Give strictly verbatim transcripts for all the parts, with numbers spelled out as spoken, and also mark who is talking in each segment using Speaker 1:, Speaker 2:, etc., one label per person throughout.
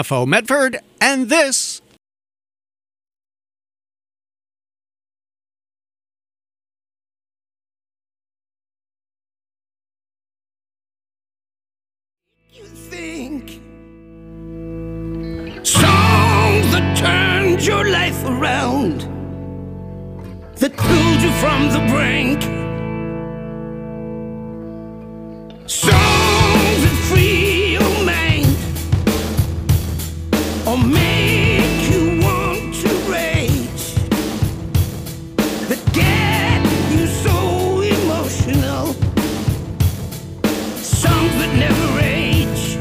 Speaker 1: F O Medford, and this
Speaker 2: you think songs that turned your life around, that pulled you from the brink, songs that free your mind or make you want to rage, that get you so emotional, songs that never age.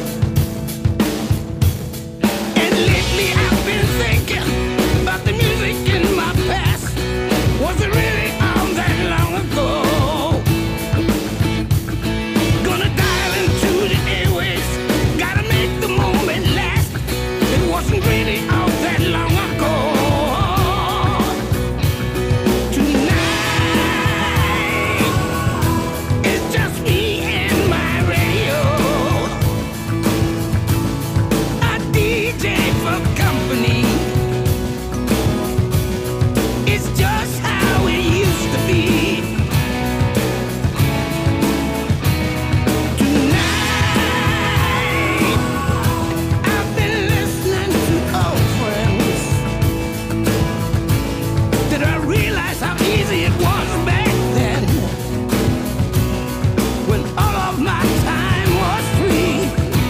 Speaker 2: And lately I've been thinking about the music in my past. Was it really all that long ago? Gonna dial into the airwaves, gotta make the moment last. It wasn't really all that long ago. Tonight, it's just me and my radio. A D J for company. It's just how it used to be. Tonight, I've been listening to old friends. Did I realize how easy it was back then, when all of my time was free?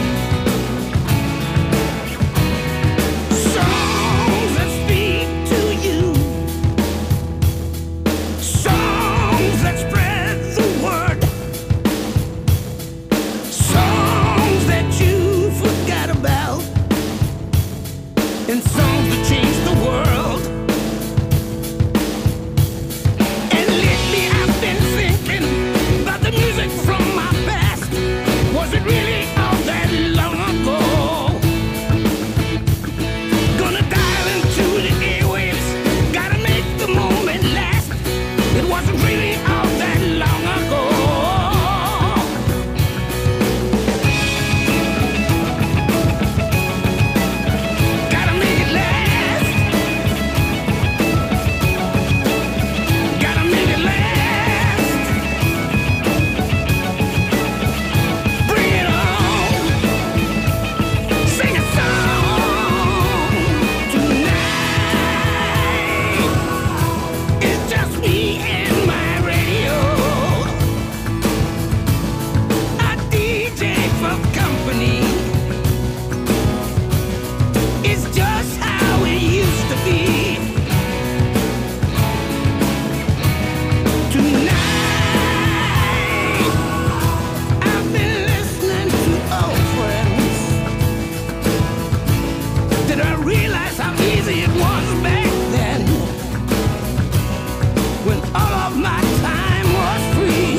Speaker 2: Songs that speak to you, songs that spread the word, songs that you forgot about, and songs that changed the world. And lately I've been thinking about the music from my past. Was it really all that long ago? Gonna dial into the airwaves, gotta make the moment last. It wasn't really all that long ago. Gotta make it last. Gotta make it last. Bring it on. Sing a song tonight. It's just me and my radio. A D J for company. It's just how it used to be. Tonight, I've been listening to old friends. Did I realize how easy it was back then, when all of my time was free?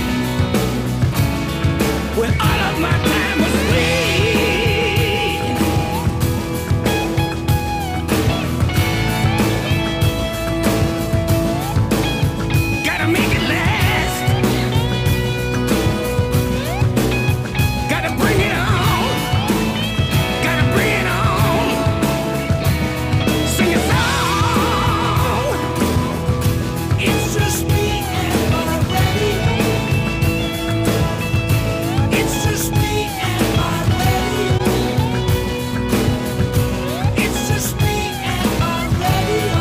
Speaker 2: When all of my time was free. Gotta make it last. Gotta bring it on. Gotta bring it on. Sing a song. It's just me and my radio. It's just me and my radio. It's just me and my radio.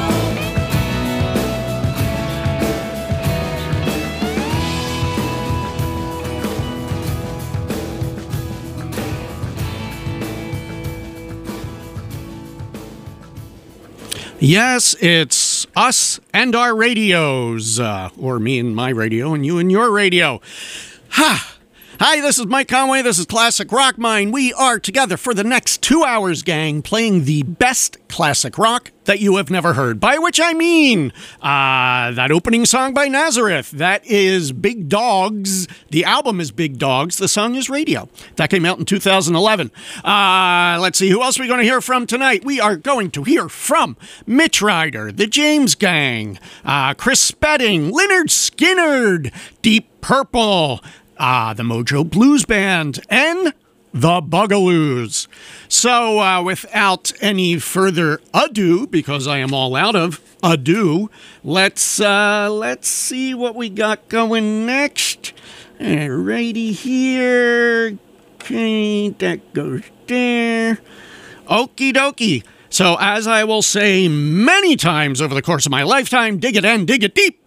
Speaker 1: Yes, it's us and our radios, uh, or me and my radio, and you and your radio. Ha! Hi, this is Mike Conway. This is Classic Rock Mine. We are together for the next two hours, gang, playing the best classic rock that you have never heard. By which I mean, uh, that opening song by Nazareth. That is Big Dogs. The album is Big Dogs. The song is Radio. That came out in two thousand eleven. Uh, let's see, who else are we going to hear from tonight? We are going to hear from Mitch Ryder, the James Gang, uh, Chris Spedding, Lynyrd Skynyrd, Deep Purple, uh, the Mojo Blues Band, and the Bugaloos. So uh, without any further ado, because I am all out of ado, let's uh, let's see what we got going next. Alrighty here. Okay, that goes there. Okie dokie. So as I will say many times over the course of my lifetime, dig it and dig it deep.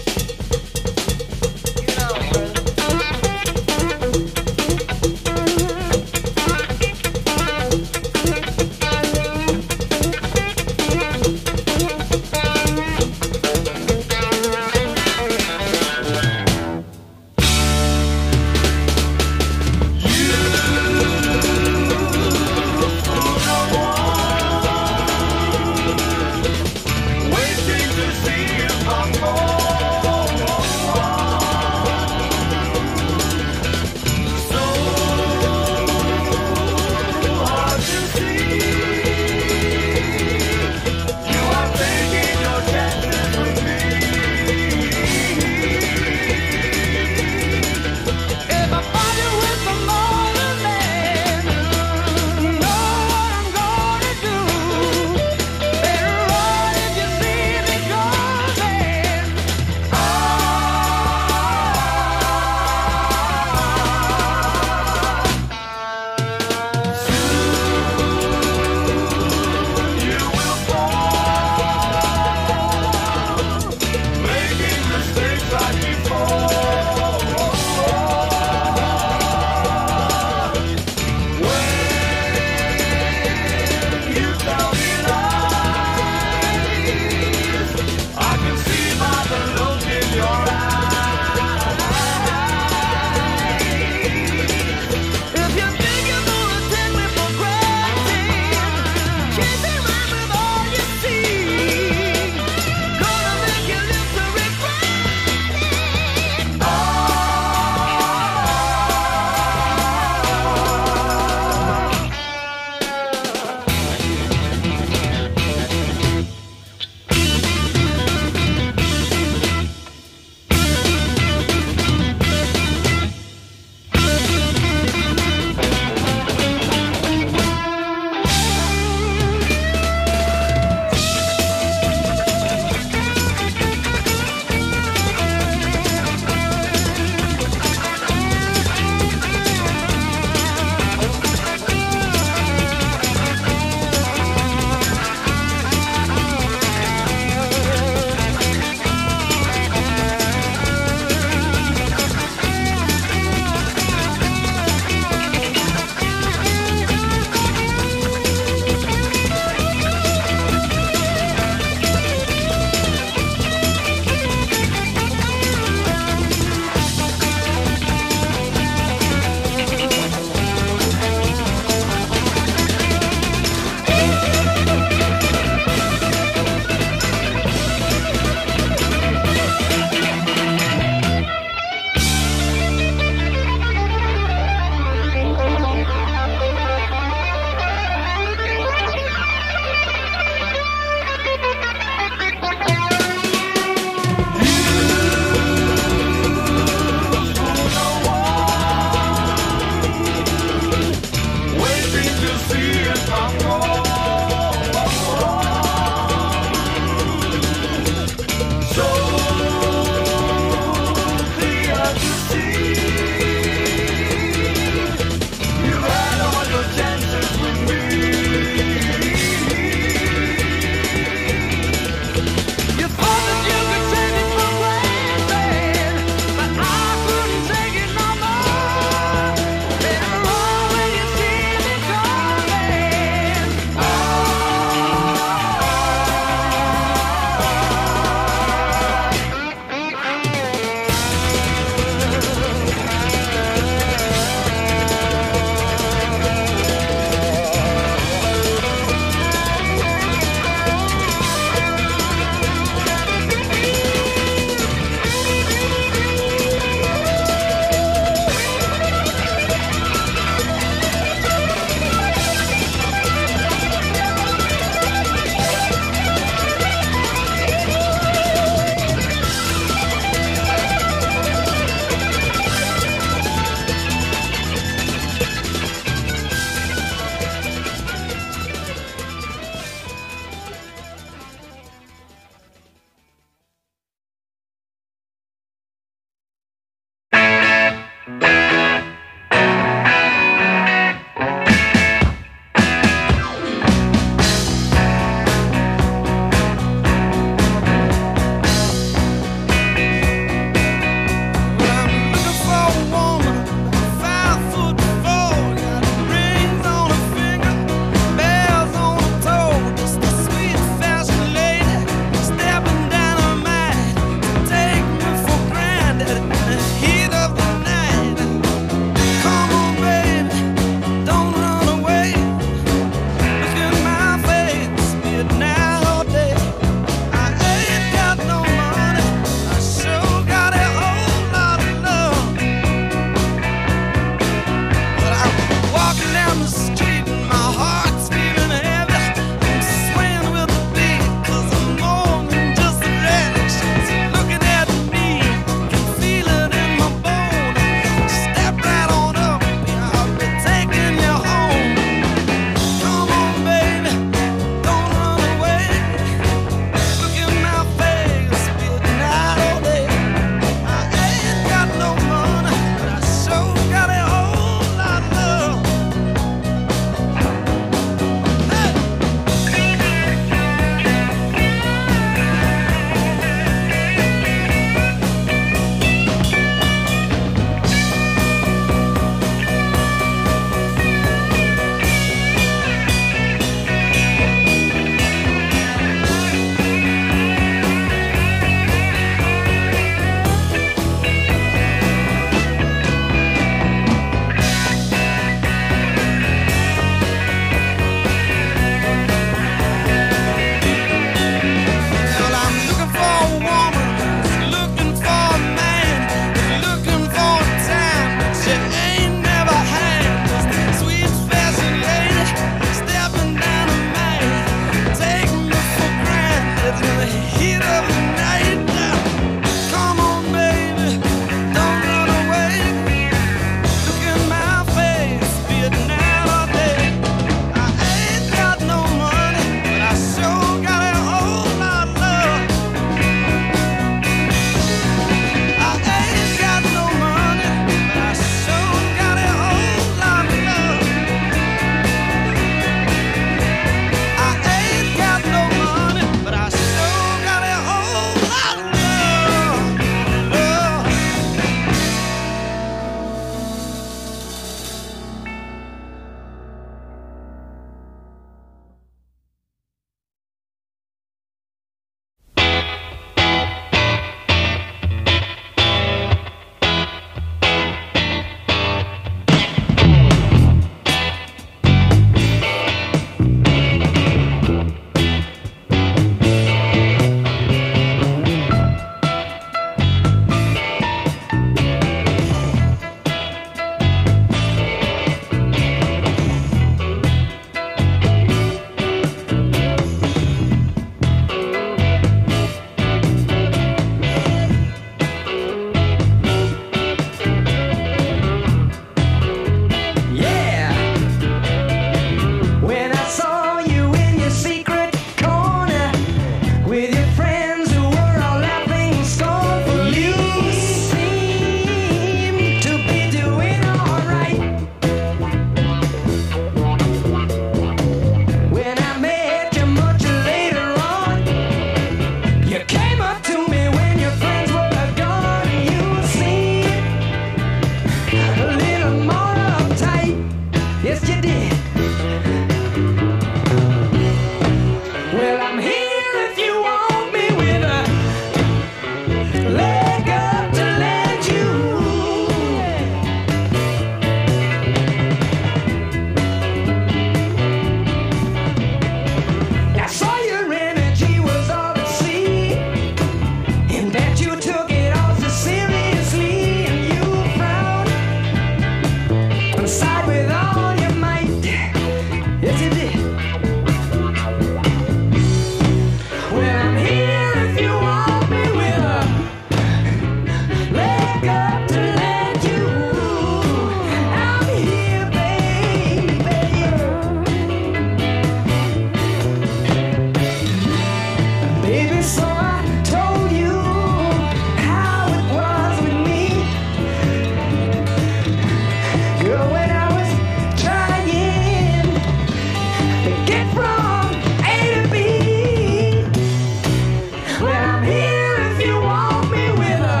Speaker 2: get from A to B. Well, I'm here if you want me with a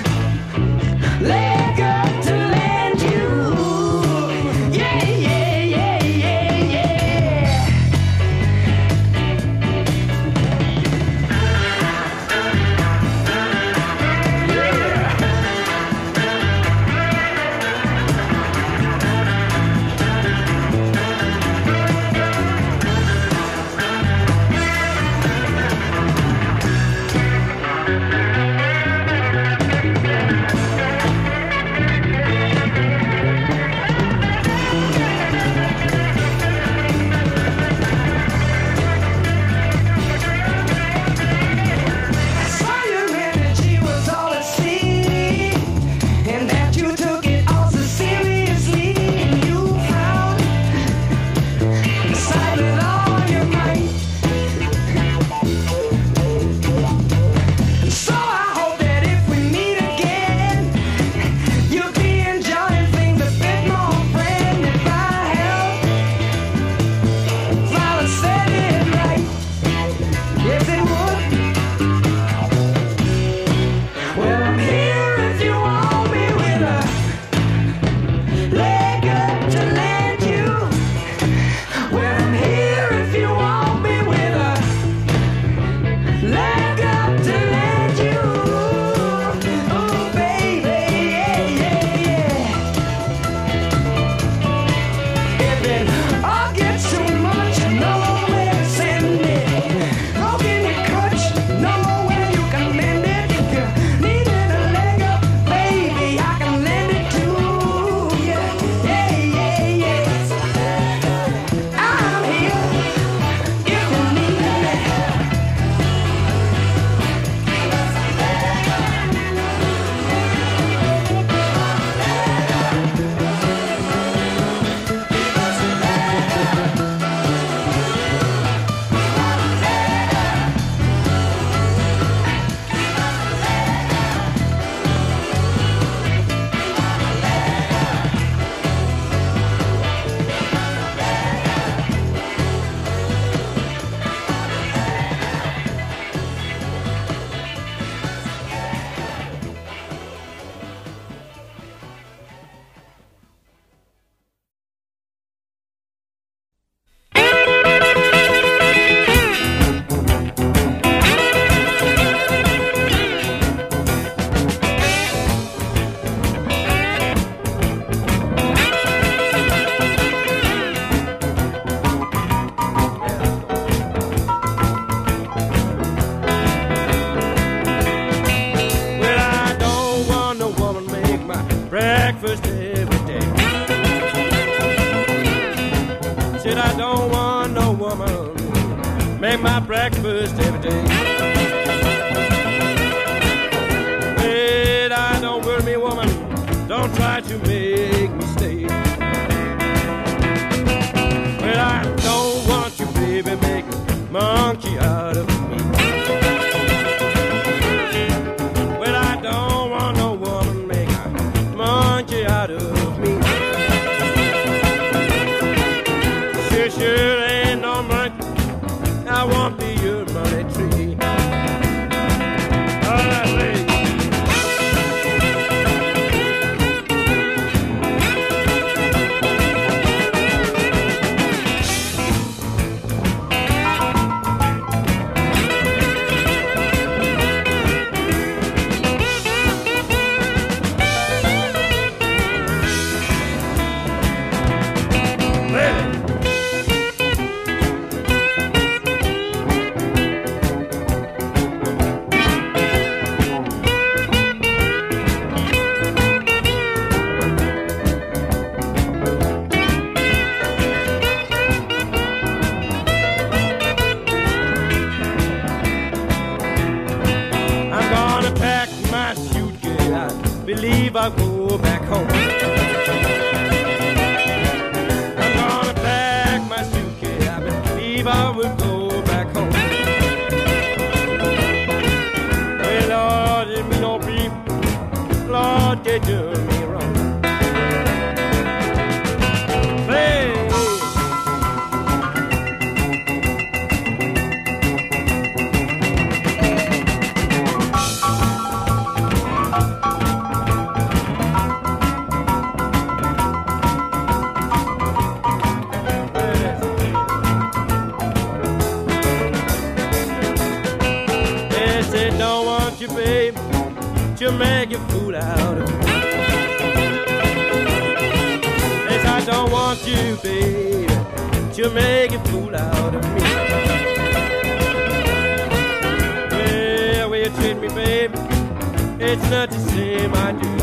Speaker 2: leg up to land you. Yeah, yeah, yeah, yeah, yeah. Saw your energy was all at sea, and that you took it all so seriously, and you found sight with all your might. So I hope that if we meet again, you'll be enjoying things a bit more, friend. If I help, Flower said it right. Yes, it would. Well, I'm here if you want me with a leg up to land you. Well, I'm here if you want me with a leg up to land you. Oh, baby, yeah, yeah, yeah. If it all gets too much, no where to send it. Broken your crutch, no where you can lend it. If you needed a leg up, baby, I can lend it to you. Yeah, yeah, yeah. I'm here if you need me. Well, I don't want no woman make my breakfast every day. Said I don't want no woman make my breakfast every day. Well, I don't worry me, woman, don't try to make me stay. Well, I don't want you, baby, make a monkey out of me. Well, I don't want no woman make a monkey out of me. Sure, sure ain't no monkey. I won't be your money tree. All right, lady. believe I'll go back home. I'm gonna pack my suitcase, I believe I will go back home. Well, Lord, it me no people, Lord, they do me wrong. Hey.
Speaker 3: to make a fool out of me. Yes, I don't want you, baby, to make a fool out of me. Well, the way you treat me, baby, it's not the same I do.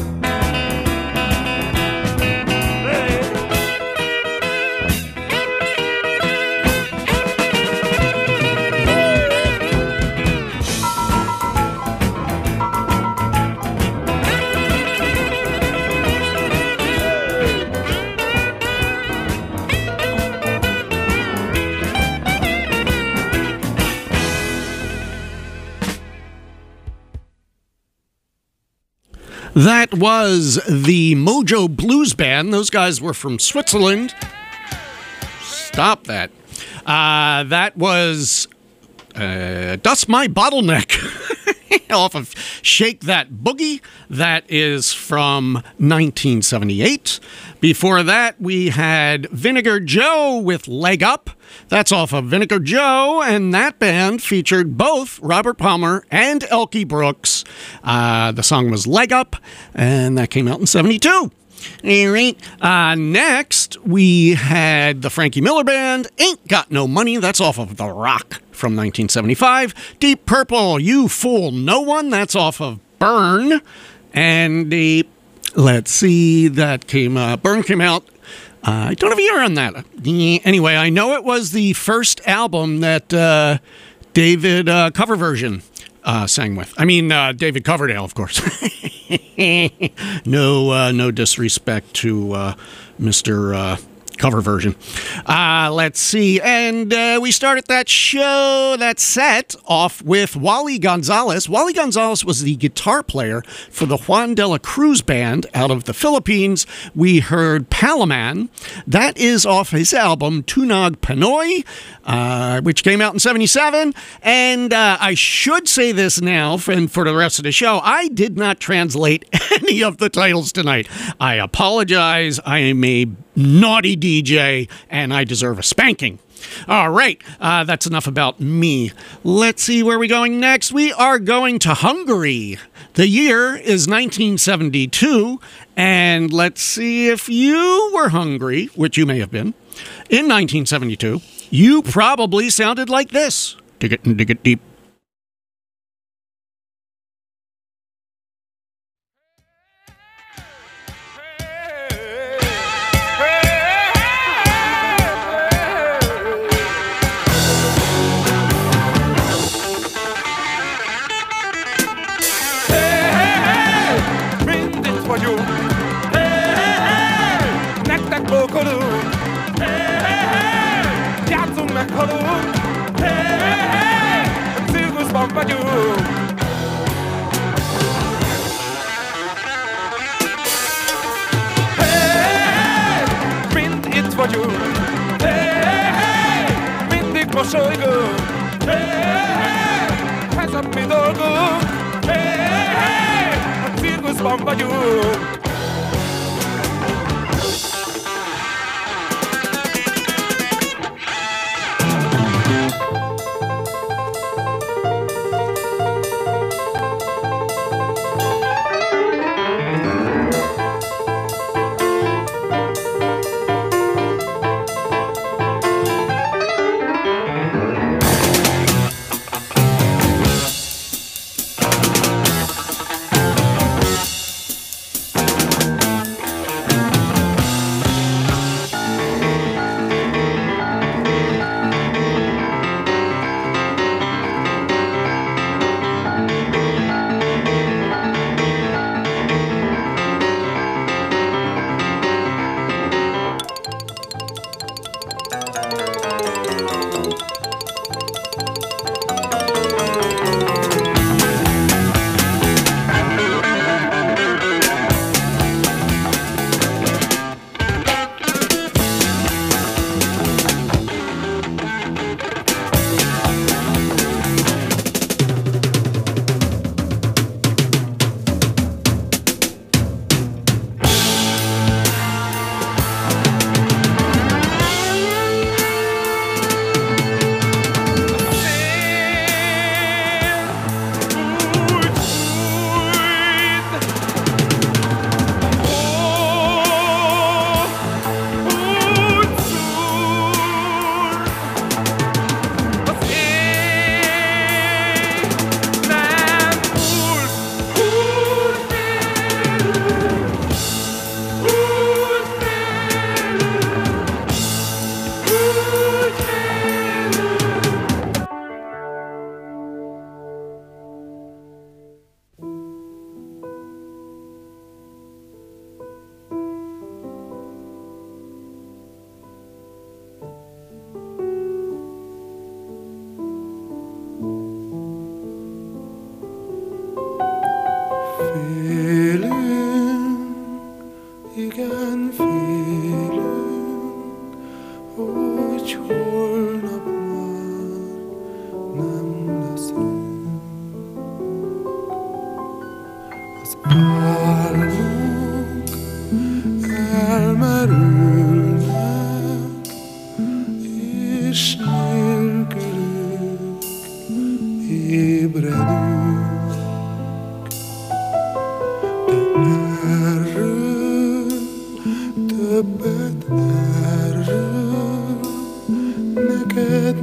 Speaker 1: That was the Mojo Blues Band. Those guys were from Switzerland. Stop that. Uh, that was uh, Dust My Bottleneck off of Shake That Boogie. That is from nineteen seventy-eight. Before that, we had Vinegar Joe with Leg Up. That's off of Vinegar Joe, and that band featured both Robert Palmer and Elkie Brooks. Uh, the song was Leg Up, and that came out in seventy-two. All right. Uh, next, we had the Frankie Miller Band, Ain't Got No Money. That's off of The Rock from nineteen seventy-five. Deep Purple, You Fool No One. That's off of Burn. And the, let's see, that came, uh, Burn came out. Uh, I don't have a year on that. Anyway, I know it was the first album that uh, David uh, cover version uh, sang with. I mean, uh, David Coverdale, of course. no, uh, no disrespect to uh, Mister Uh, cover version. Uh, let's see. And uh, we started that show, that set, off with Wally Gonzalez. Wally Gonzalez was the guitar player for the Juan de la Cruz Band out of the Philippines. We heard Palaman. That is off his album, Tunog Pinoy, uh, which came out in seventy-seven. And uh, I should say this now, and for the rest of the show, I did not translate any of the titles tonight. I apologize. I am a naughty D J, and I deserve a spanking. All right, uh, that's enough about me. Let's see where we're going next. We are going to Hungary. The year is nineteen seventy-two, and let's see if you were hungry, which you may have been, in nineteen seventy-two. You probably sounded like this. Dig it and dig it deep.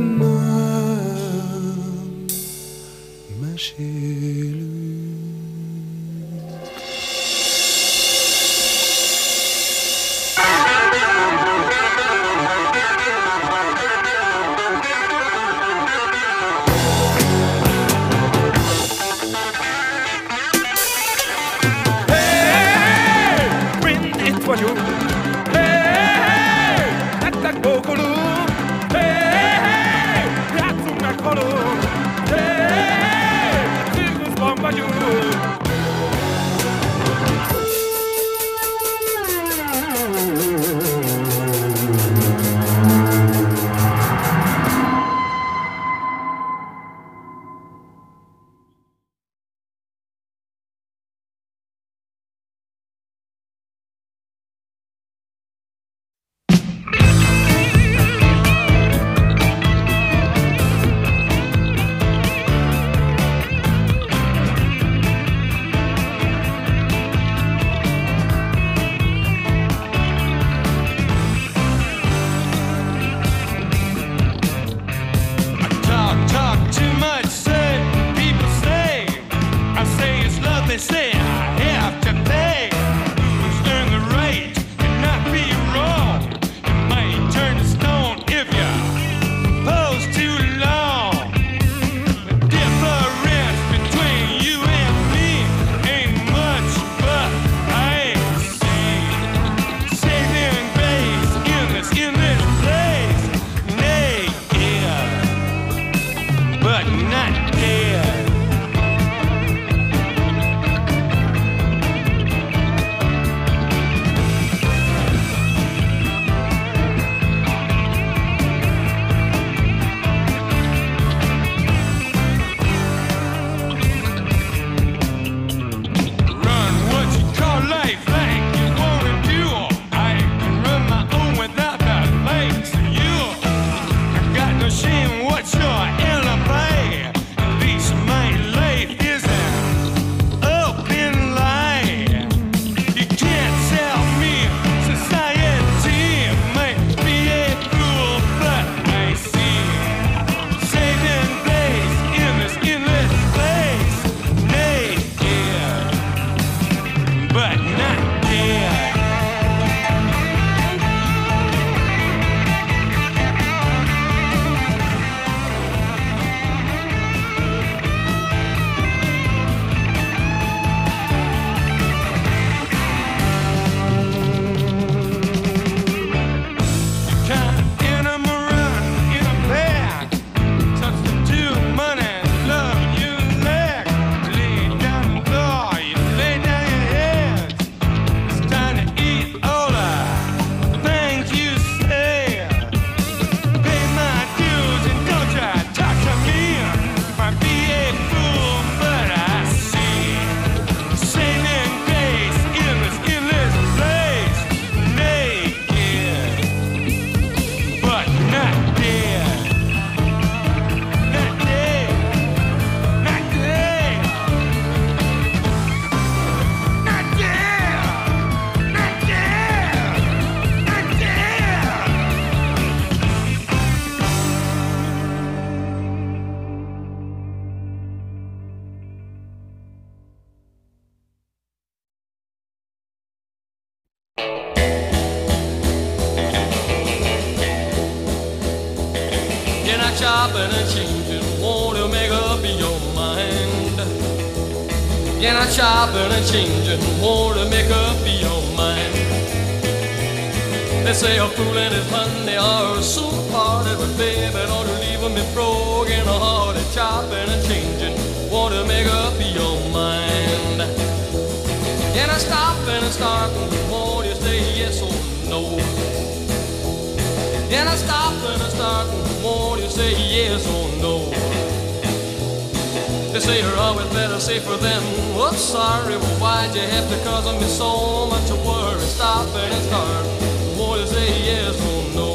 Speaker 4: chopping and changing, won't you make up your mind? You're not chopping and changing, won't you make up your mind? They say a fool and his honey are so parted, but baby, don't you leave me broken hearted. Chopping and changing, won't you make up your mind? You're not stopping and starting, won't you say yes or no? And I stop and I start, won't you say yes or no? They say you're always better safer than what's sorry. Well, why'd you have to cause me so much worry? Stop and start, won't you say yes or no?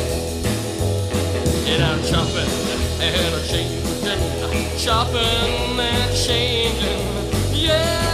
Speaker 4: And I'm chopping and I'm changing, chopping and changing, yeah.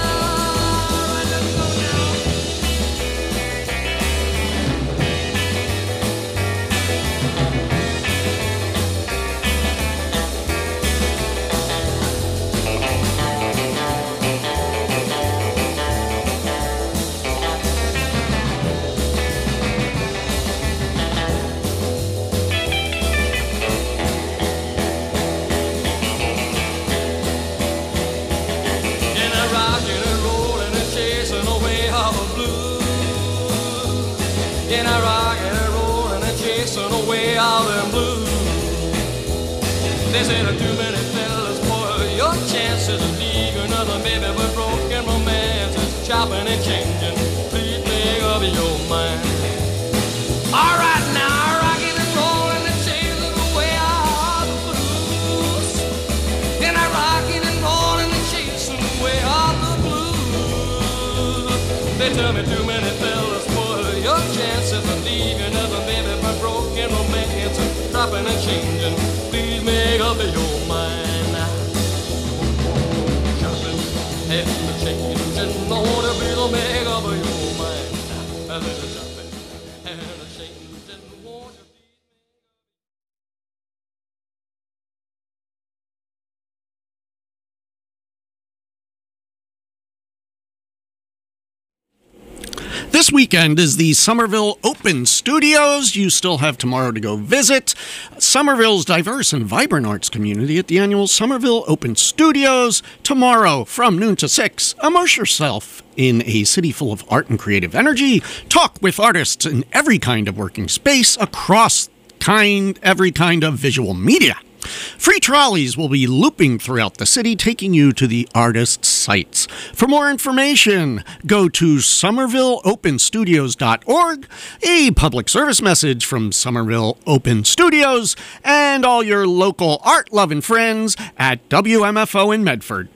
Speaker 4: way out in blue. They say the too many fellas spoil your chances of leaving another baby with broken romances, chopping and changing. Please make up your mind. All right now, rocking and rolling and chasing the way out the blues. Then I rocking and rolling and chasing the way out the blues. They tell me too many fellas spoil your chances of leaving another baby with broken romances, chopping and changing. Please make up your mind now. Chopping and changing, Lord, please make up your mind now. Chopping and changing, won't you please?
Speaker 1: This weekend is the Somerville Open Studios. You still have tomorrow to go visit Somerville's diverse and vibrant arts community at the annual Somerville Open Studios. Tomorrow from noon to six, immerse yourself in a city full of art and creative energy. Talk with artists in every kind of working space across kind, every kind of visual media. Free trolleys will be looping throughout the city, taking you to the artists' sites. For more information, go to somerville open studios dot org, a public service message from Somerville Open Studios, and all your local art-loving friends at W M F O in Medford.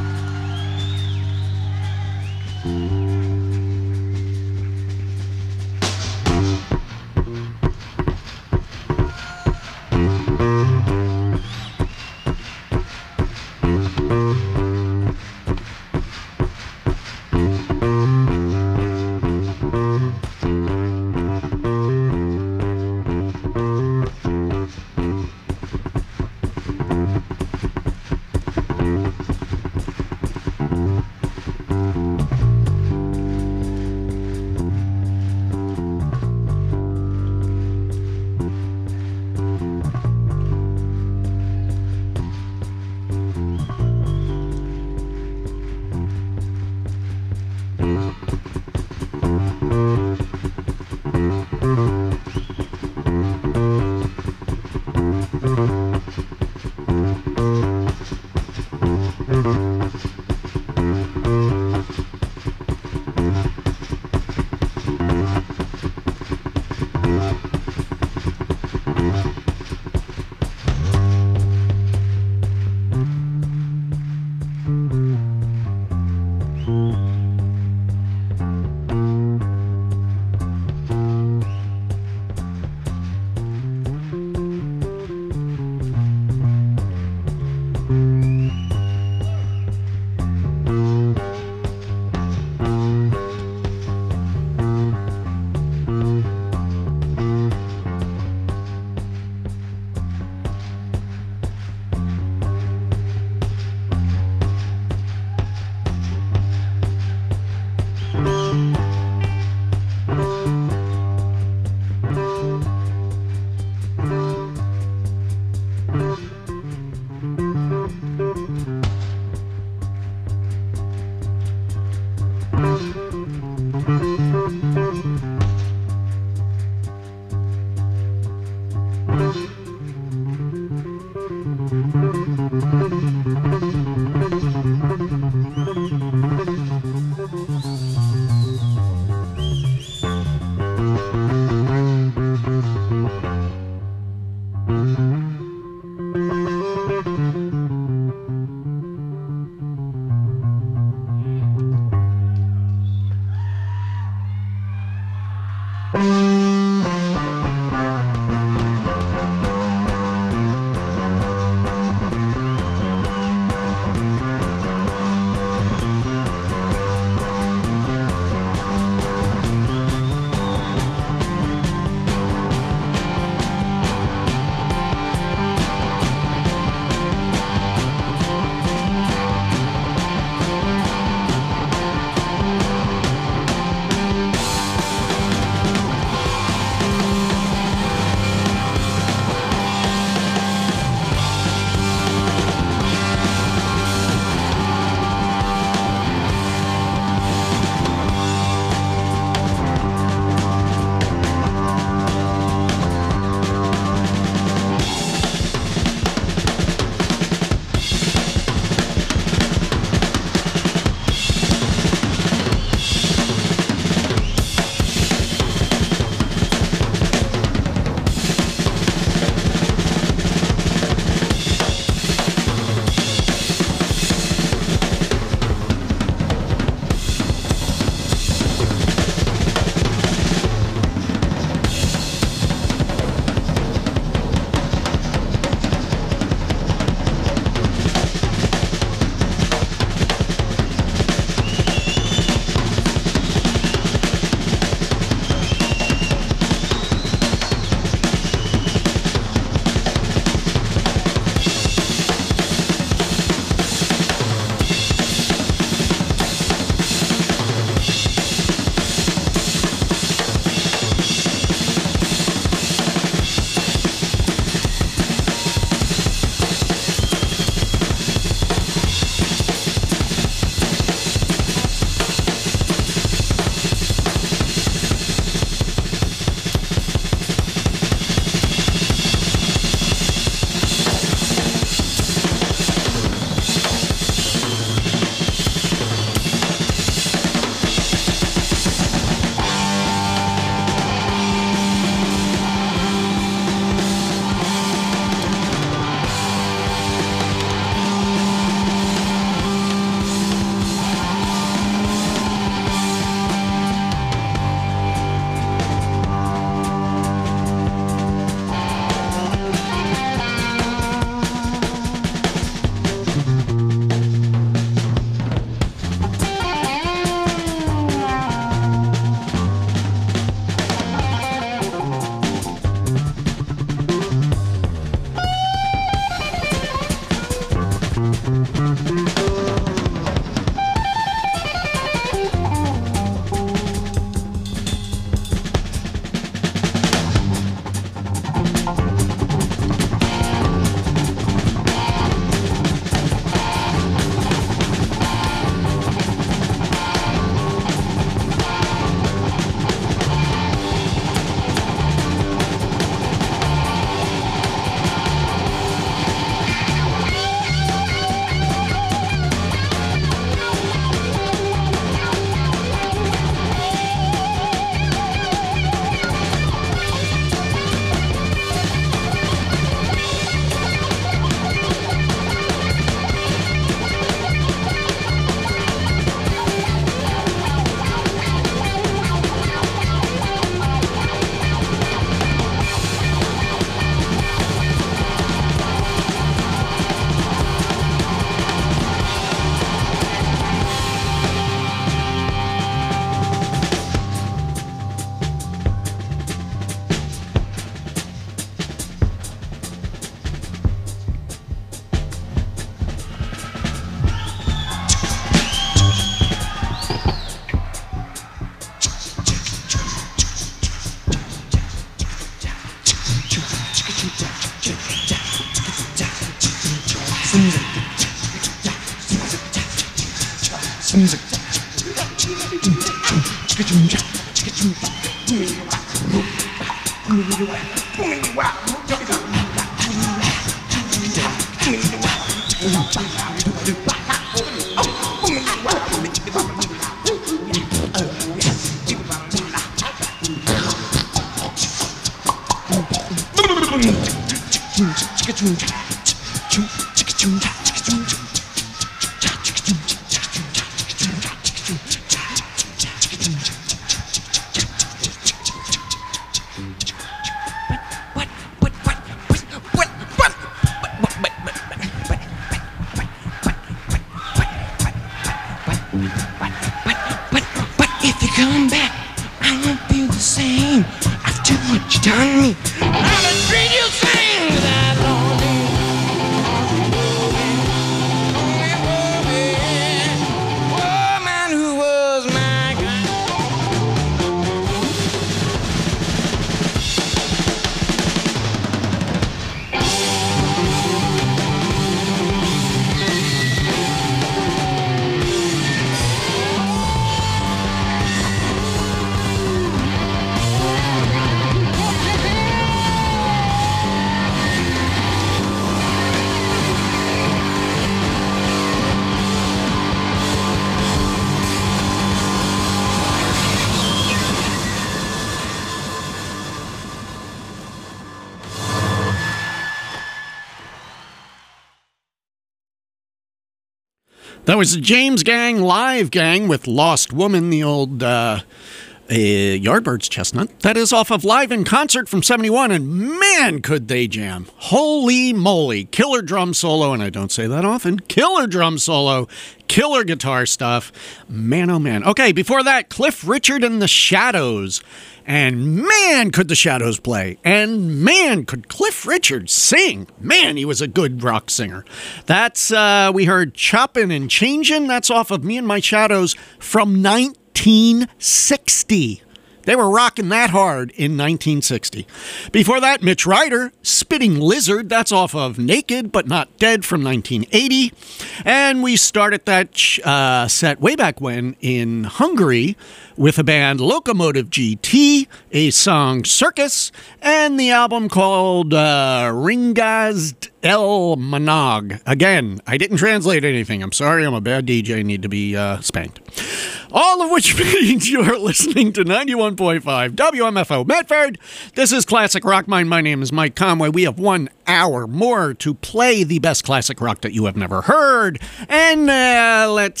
Speaker 1: That was the James Gang Live Gang with Lost Woman, the old uh, uh, Yardbirds chestnut. That is off of Live in Concert from seventy-one, and man, could they jam. Holy moly. Killer drum solo, and I don't say that often. Killer drum solo. Killer guitar stuff. Man, oh man. Okay, before that, Cliff Richard and the Shadows. And man, could the Shadows play. And man, could Cliff Richard sing. Man, he was a good rock singer. That's, uh, we heard Choppin' and Changin'. That's off of Me and My Shadows from nineteen sixty. They were rocking that hard in nineteen sixty. Before that, Mitch Ryder, Spitting Lizard. That's off of Naked But Not Dead from nineteen eighty. And we started that uh, set way back when in Hungary with a band Locomotive G T, a song Circus, and the album called uh, Ringazd El Manog. Again, I didn't translate anything. I'm sorry, I'm a bad D J, need to be uh, spanked. All of which means you're listening to ninety-one point five W M F O Medford. This is Classic Rock Mine. My name is Mike Conway. We have one hour more to play the best classic rock that you have never heard. And uh, let's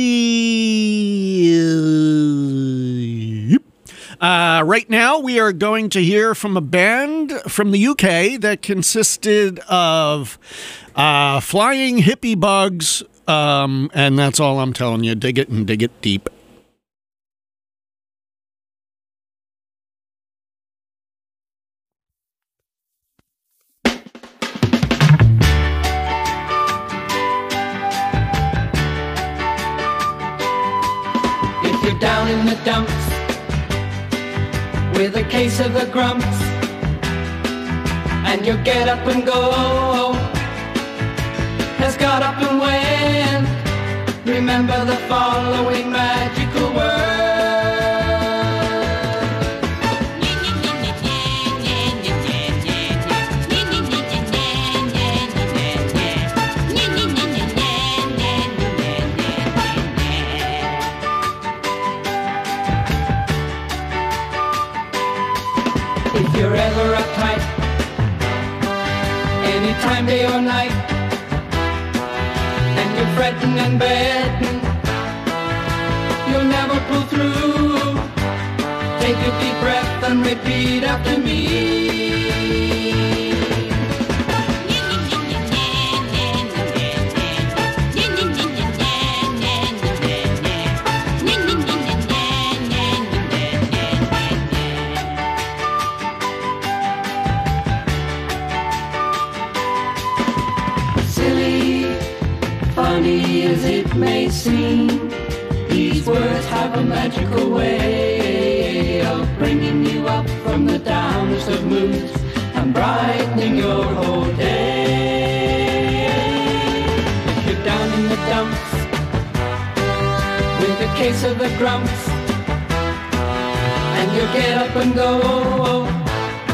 Speaker 1: see... Uh, right now, we are going to hear from a band from the U K that consisted of uh, flying hippie bugs, um, and that's all I'm telling you. Dig it and dig it deep.
Speaker 5: down in the dumps with a case of the grumps, and your get up and go has got up and went. Remember the following magical word. If you're ever uptight, anytime, day or night, and you're fretting and betting you'll never pull through, take a deep breath and repeat after me. Funny as it may seem, these words have a magical way of bringing you up from the downest of moods and brightening your whole day. If you're down in the dumps with a case of the grumps, and you get up and go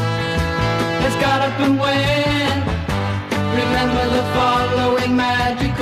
Speaker 5: has got up and went, remember the following magic